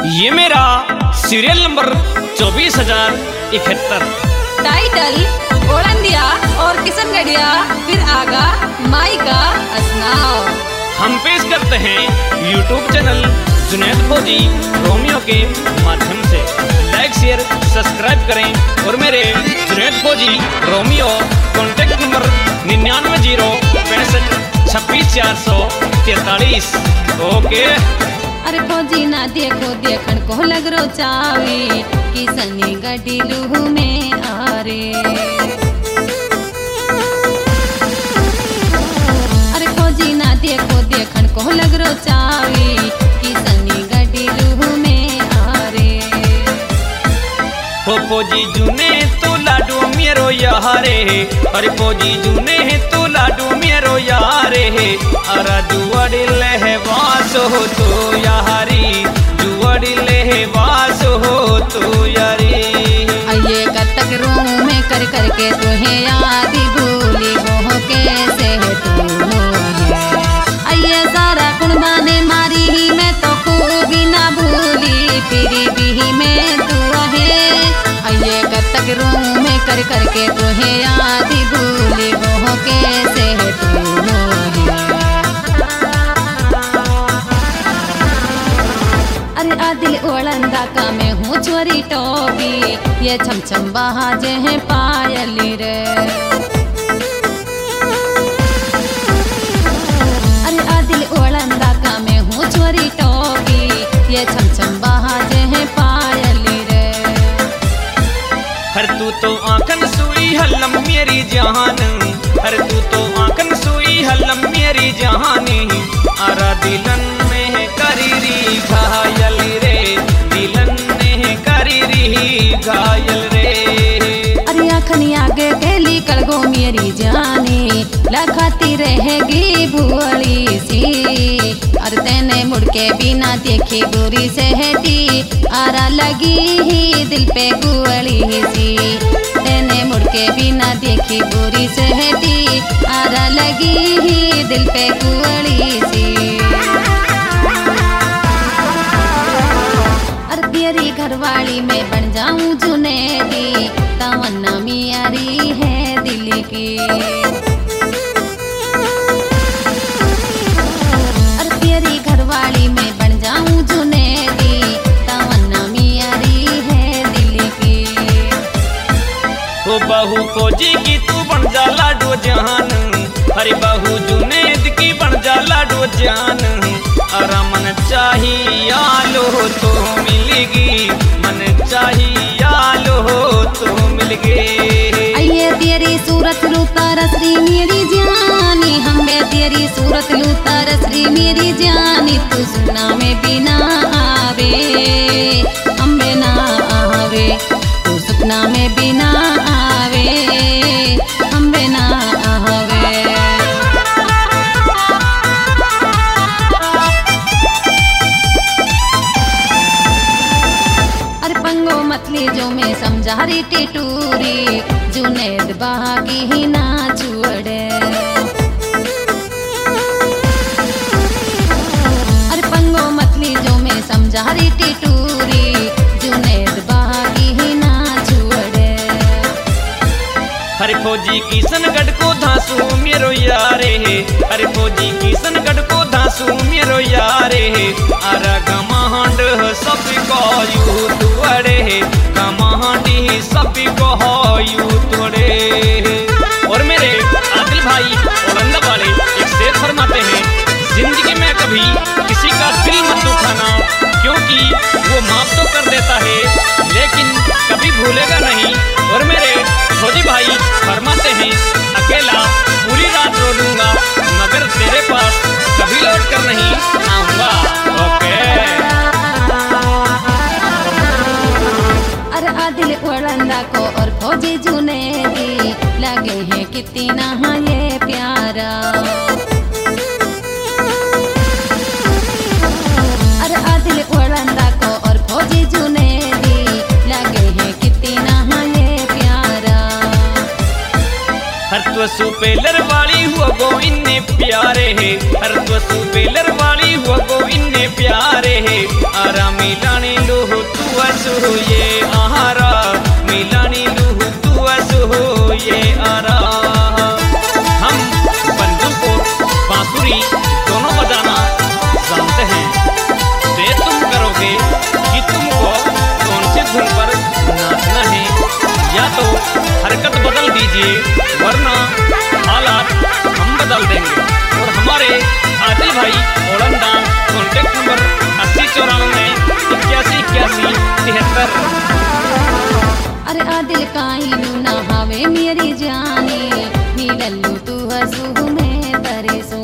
ये मेरा serial number 24,071। Title ओलंदिया और किशनगढ़िया फिर आगा माई का असनाव। हम पेश करते हैं यूट्यूब चैनल जुनैद फौजी रोमियो के माध्यम से। लाइक शेयर सब्सक्राइब करें और मेरे जुनैद फौजी रोमियो कॉन्टैक्ट नंबर 99 ओके। अरे फौजी ना देखो देखन को लग रो चावी किसनी गड्डी लूहू में आरे। अरे फौजी ना देखो देखन को लग रो चावी किसनी गड्डी लूहू में आरे। हो फौजी जुने तो लाडू मेरो यारे, अरे फौजी जुने तो लाडू मेरो यारे। अरा जुआड़ी ले वासो तो यारी, जुआड़ी ले वासो तो यारी। ये कतक रूम में कर करके तुहे याद भूली वो कैसे तू है। ये सारा कुर्बाने मारी ही मैं तो खूबी ना भूली फिर भी मैं तू है। ये कतक रूम में कर करके तुहे याद भूली वो कैसे तू है। अरे आदिल ओलंदा का मैं हूँ चोरी टोपी ये छमछम बहाजे हैं पायली रे। अरे आदिल ओलंदा का मैं हूँ चोरी टोपी ये छमछम बहाजे हैं पायली रे। हर तू तो आंखन सुई हलम मेरी जान, हर तू तो आंखन सुई हलम मेरी जानी। अरा दिलन में करीरी घायल रे, दिलन में करीरी घायल रे। अरे आखनी आगे गली कलगो मेरी जानी लखाती रहेगी भुअली सी। और तेने मुड़ के बिना देखी बुरी सहती आरा लगी ही दिल पे गुअली सी। तेने मुड़ के बिना देखी बुरी सहती आरा लगी ही दिल पे गुअली सी। अरे तेरी घरवाली में बन जाऊं जुनेदी तमन्ना मियारी है दिल की। अरे तेरी घरवाली में बन जाऊं जुनेदी तमन्ना मियारी है दिल की। हो बहू फौजी की तू बन जा लाडो जान, अरे बहू जुनेद की बन जा लाडो जान। अरा मन चाहिए आलो तो मिलेगी, मन चाहिए आलो तो मिल गए। आइए तेरी सूरत लूता रसरी मेरी जानी, हमें तेरी सूरत लूता रसरी मेरी जानी। तू सुना में बिना आवे हमें ना आवे, तू सपना में बिना आवे हमें ना आवे। अरे पंगो मतली जो मैं समझारी टिटूरी जुनेद बागी ही ना छुड़े। अरे पंगो मतली जो मैं समझारी टिटूरी जुनेद बागी ही ना छुड़े। हरे फौजी किशनगढ़ को धांसू मेरो यारे, हरे फौजी किशनगढ़ को धांसू मेरो यारे। अरा गमांड सब को यू तुअड़े, गमांडी सब को यू तुअड़े। और मेरे आदिल भाई ओलंदा वाले एक शेर फरमाते हैं, जिंदगी में कभी किसी का दिल मत दुखाना, क्योंकि वो माफ तो कर देता है लेकिन कभी भूलेगा नहीं। और मेरे फौजी भाई फरमाते हैं, अकेला पूरी रात रो लूंगा मगर तेरे पास कभी लौट कर नहीं आऊंगा। ओके। अरे आदिल ओलंदा को और फौजी जुनेदी लगे हैं कितना ये प्यारा। अरे आदिल ओलंदा को और फौजी जुनेदी लगे हैं कितना ये प्यारा। हर तो सुपेलर वाली हुआ गोविंद ने प्यारे है, हर तो सुपेलर वाली हुआ गोविंद ने प्यारे आरा मिलानी लूह तू असु ये आहारा मिलानी लूह तू असु ये आरा। हम बंदूक को बांसुरी दोनों बजाना जानते हैं, तय तुम करोगे कि तुमको कौन सी धुन पर नाचना है, या तो हरकत बदल दीजिए वरना हालात हम बदल देंगे। और हमारे आदिल भाई ओलंदा कॉन्टेक्ट नंबर 8094818173। अरे आदिल काइनू ना हावे मेरी जाने नीलल्लू तू हसू में तरसो।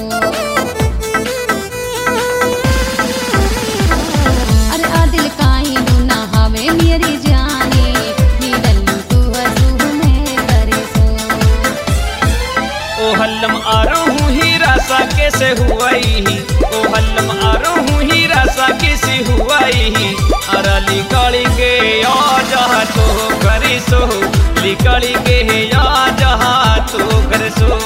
अरे आदिल काइनू ना हावे मेरी जाने नीलल्लू तू हसू में तरसो। ओ हल्लम आ रहूं हीरा सा कैसे हुआई, ओ हल्लम आ रहूं हीरा सा कैसे हुआई। अरा लिकाली के या जहा तो करे सो, लिकाली के या जहा तो करे सो।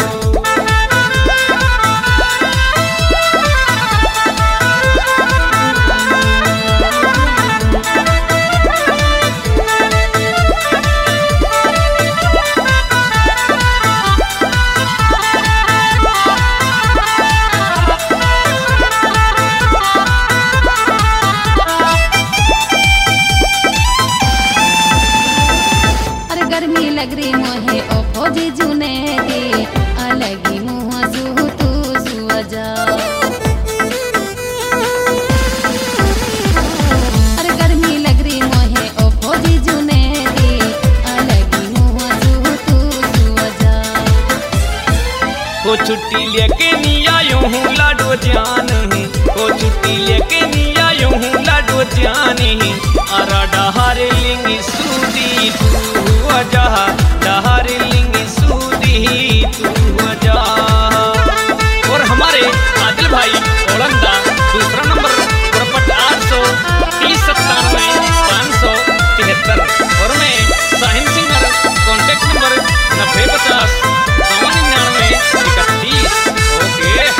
गर्मी लग रही मोहे ओ फौजी जुने दे अलगी मुँह सू तू सुअजा। अरे गर्मी लग रही मोहे ओ फौजी जुने दे अलगी मुँह सू तू सुअजा। ओ छुट्टी लेके नहीं आयो हूँ लाडो जान, ओ छुट्टी लेके नहीं आयो हूँ लाडो जानी। अरा डार्लिंग सूदी तू वजा, डार्लिंग सूदी तू वजा। और हमारे आदिल भाई ओलंदा दूसरा नंबर पुरपट 83097 573। और मैं Sahin singer contact number 9050 99 31। Okay.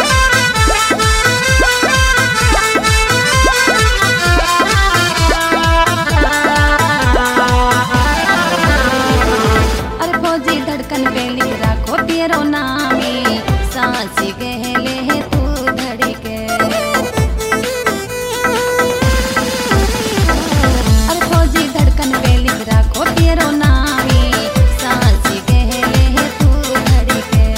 तेरो नामी सांस गहले तू धड़के। अरे फौजी धड़कन पे लिख रखो तेरो नामी सांस गहले तू धड़के।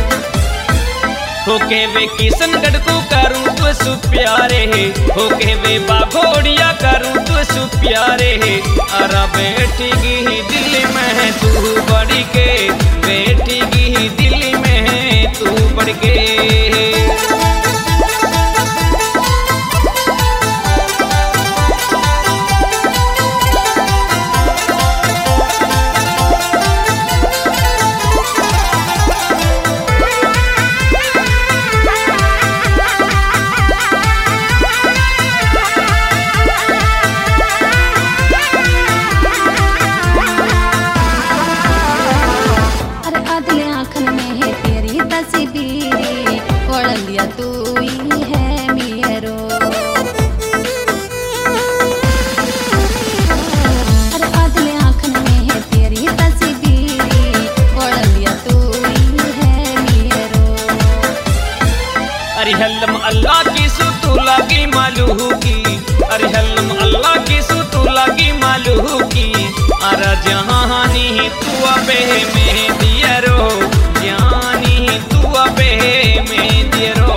होके वे किशनगढ़ को करूं तो सु प्यारे, होके वे बाघोड़िया करूं तो सु प्यारे। अरा बैठेगी दिल में तू बड़ी के, बैठेगी दिल में तू बढ़ के। तू ही है मेरो। अरे आदिल आँखन में है तेरी तस्वीर, ओढ़लिया तू ही है मेरो। अरे हल्लम अल्लाह की सुतू लगी मालूह की, अरे हल्लम अल्लाह की सुतू लगी मालूह की। अरे जहानी तू अबे में दियरो, जानी तू अबे में दियरो।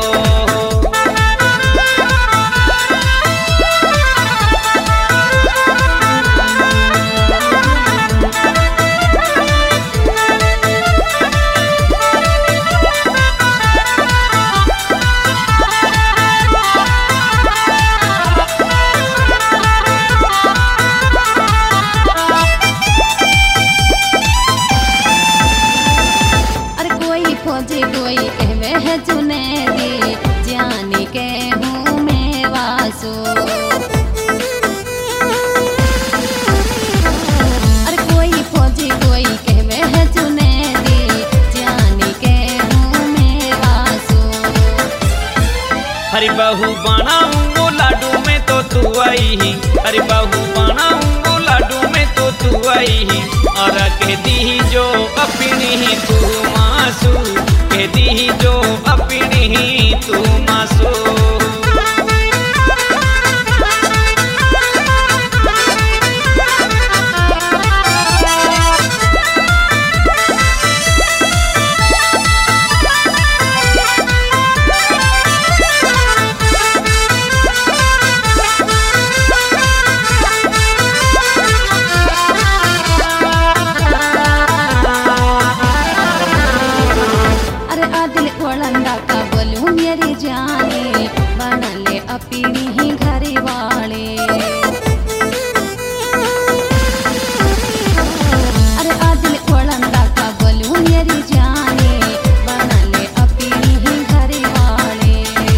हरि बहू बनाऊं आई, अरे बहू बनाऊंगो लाडू में तो तू आई। और कह दी जो अपनी तू मासू, कह दी जो अपनी तू मासू। जाने बना ले अपनी ही घर वाले। अरे आदिल कोलंदा का बोलूं मेरी जाने बना ले अपनी ही घर वाले।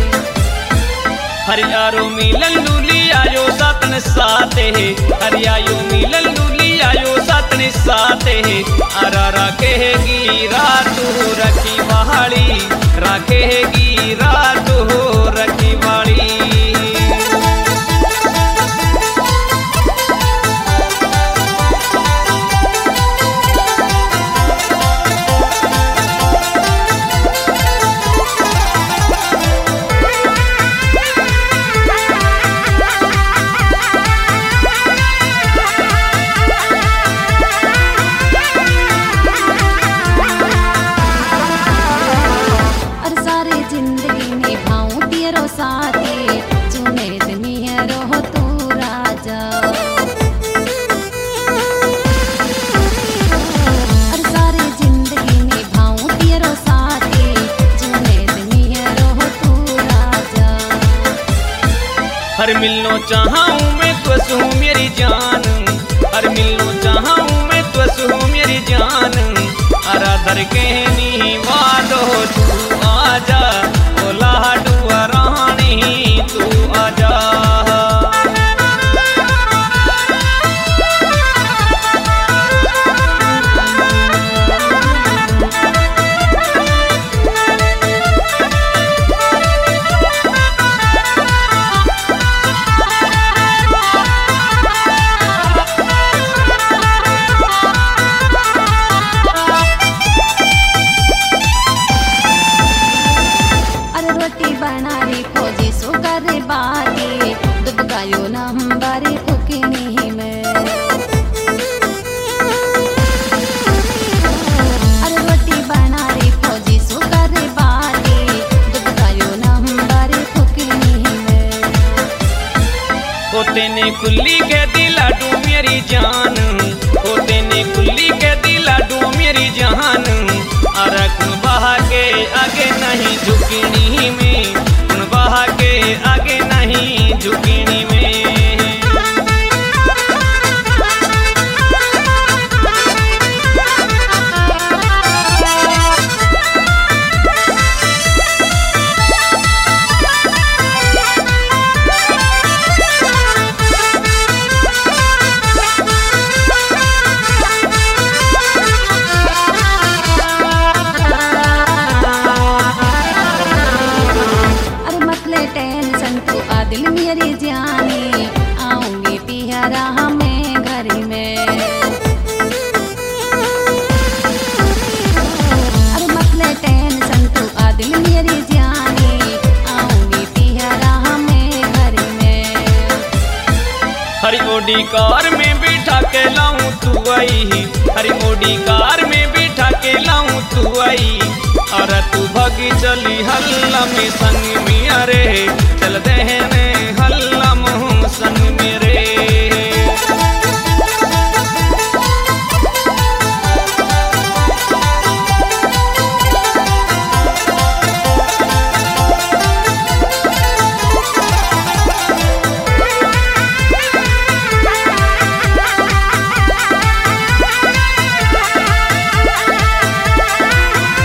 हरियारो मिलन लूली आयो सातन साते है, हरियायो मिलन लूली आयो सातन साते है। अरा रखेगी रातू रखी वाली, रखेगी रातू रखी वाली। हर मिलनो चाहूँ मैं तुझसे मेरी जान, हर मिलनो चाहूँ मैं तुझसे मेरी जान। अराधर कहनी वादो तू आजा, ओ लाडू रानी तू आजा। दुबकायो नंबरी फुकनी में। अरे रोटी बना रे फौजी सुकर बाटे, दुबकायो नंबरी फुकनी में। होते ने कुल्ली के दिला डू मेरी जान, होते ने कुल्ली के दिला डू मेरी जान। अरे कुन बहा के आगे नहीं झुकनी में, कुन बहा के आगे नहीं झुकनी में। दिल मेरी जाने आऊंगी तिहारा हमें घर में। अरे मसले टेंशन तू आ दिल मेरी जाने आऊंगी तिहारा हमें घर में। हरी ओडी कार में बिठा के लाऊं तू आई, हरी ओडी कार में बिठा के लाऊं तू आई। और तू भगी चली हल्ला में संग में, अरे चल देने हल्ला मुँह संग मेरे।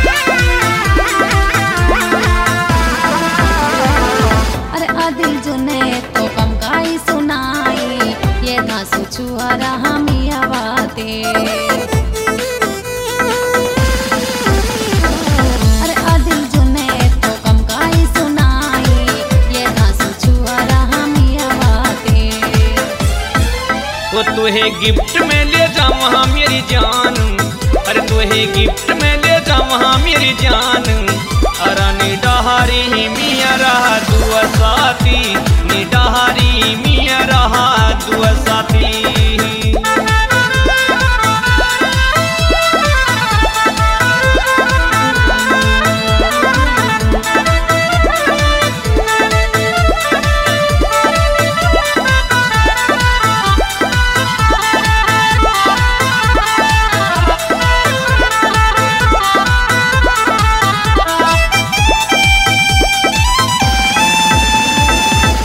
दिल जो तुहे गिफ्ट में ले जा वहाँ मेरी जान, अरे तुहे गिफ्ट में ले जा वहाँ मेरी जान। अरे निडहारी मिया रहा दुआ साथी, निडहारी मिया रहा दुआ साथी।